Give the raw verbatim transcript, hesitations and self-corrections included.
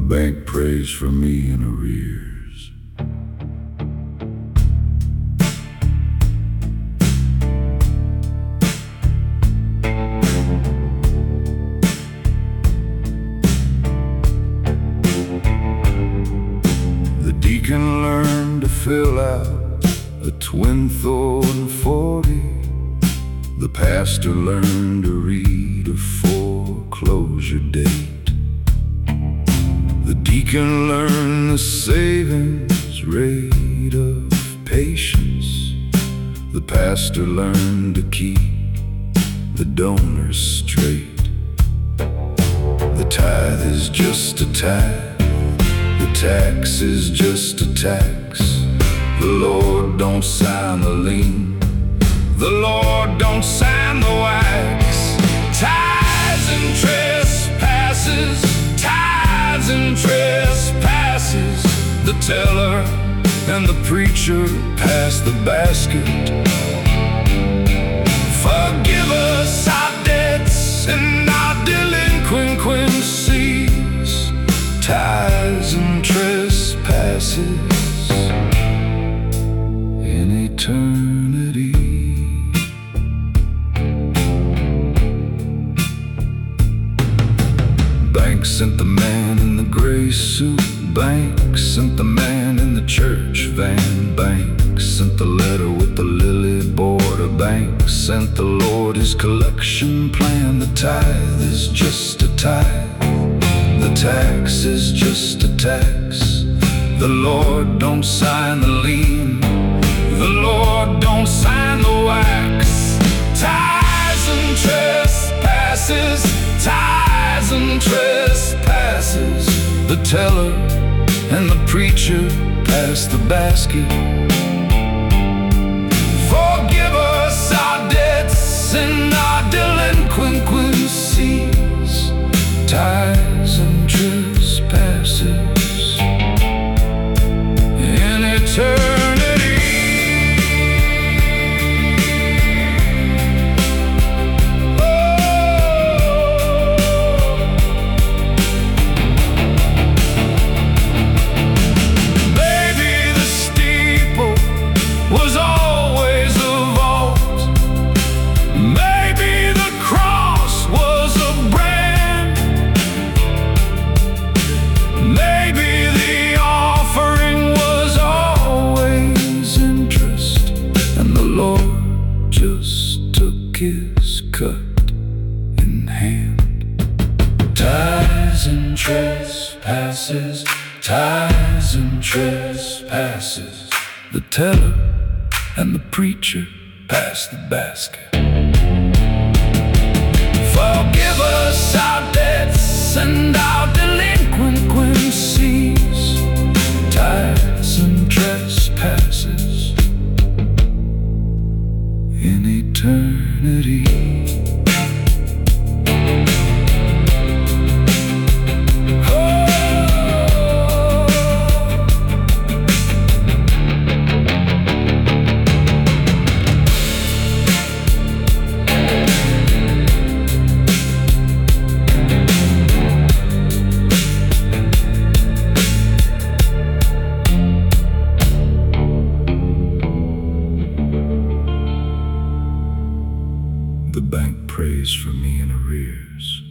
bank prays for me in arrears. The deacon learned to fill out a twin Thornton forty. The pastor learned to read a foreclosure date. The deacon learned the savings rate of patience. The pastor learned to keep the donors straight. The tithe is just a tithe, the tax is just a tax. The Lord don't sign the lien, the Lord don't sign the wax. Tithes and trespasses, tithes and trespasses. The teller and the preacher pass the basket. Forgive us our debts and our delinquencies. Tithes and trespasses in eternity. Bank sent the man in the gray suit. Bank sent the man in the church van. Bank sent the letter with the lily border. Bank sent the Lord his collection plan. The tithe is just a tithe, the tax is just a tax. The Lord don't sign the lien, the Lord don't sign the wax. Tithes and trespasses, tithes and trespasses. The teller and the preacher pass the basket. Forgive us our debts and our delinquencies. Tithes and trespasses in eternity. Was always a vault. Maybe the cross was a brand. Maybe the offering was always interest, and the Lord just took his cut in hand. Tithes and trespasses, tithes and trespasses. The teller and the preacher pass the basket. Forgive us our debts and our delinquencies. Tithes and trespasses in eternity. The bank prays for me in arrears.